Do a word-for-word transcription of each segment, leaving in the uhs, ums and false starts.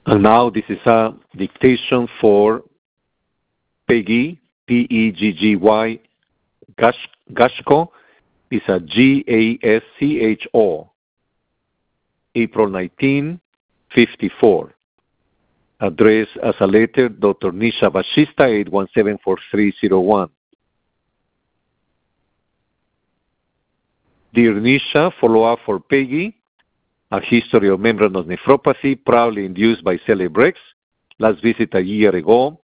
And now this is a dictation for Peggy, P E G G Y, Gash, Gashko, is a G A S C H O, April nineteen fifty-four. Address as a letter, Doctor Nisha Bashista, eight one seven, four three zero one. Dear Nisha, follow-up for Peggy, a history of membranous nephropathy, probably induced by Celebrex, last visit a year ago.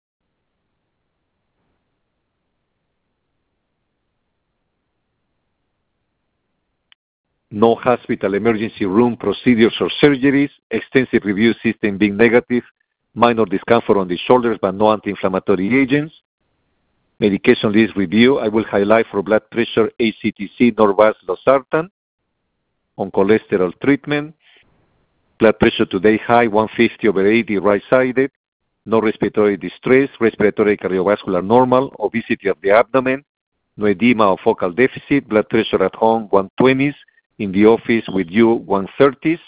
No hospital emergency room procedures or surgeries, extensive review system being negative, minor discomfort on the shoulders but no anti-inflammatory agents. Medication list review, I will highlight for blood pressure A C T C, Norvasc, Losartan. On cholesterol treatment, blood pressure today high, one fifty over eighty, right-sided, no respiratory distress, respiratory cardiovascular normal, obesity of the abdomen, no edema or focal deficit, blood pressure at home one twenties, in the office with you one thirties.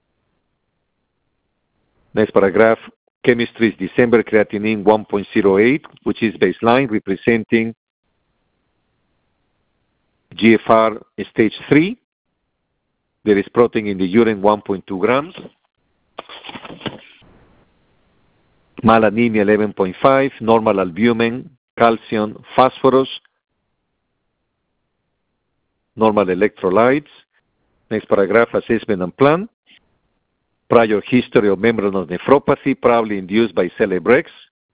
Next paragraph, chemistry is December, creatinine one point zero eight, which is baseline, representing G F R stage three. There is protein in the urine one point two grams. Malanemia eleven point five, normal albumin, calcium, phosphorus, normal electrolytes. Next paragraph, assessment and plan. Prior history of membranous nephropathy, probably induced by Celebrex.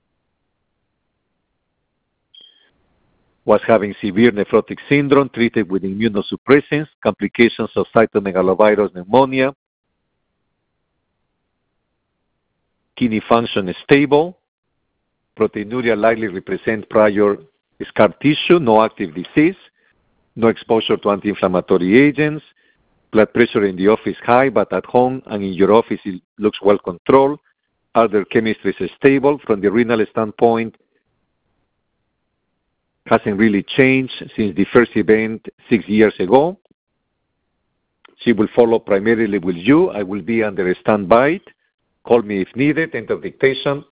Was having severe nephrotic syndrome, treated with immunosuppressants, complications of cytomegalovirus pneumonia. Kidney function is stable. Proteinuria likely represent prior scar tissue, no active disease, no exposure to anti-inflammatory agents. Blood pressure in the office high, but at home and in your office it looks well controlled. Other chemistry is stable. From the renal standpoint, hasn't really changed since the first event six years ago. She will follow primarily with you. I will be under a standby. Call me if needed. End of dictation.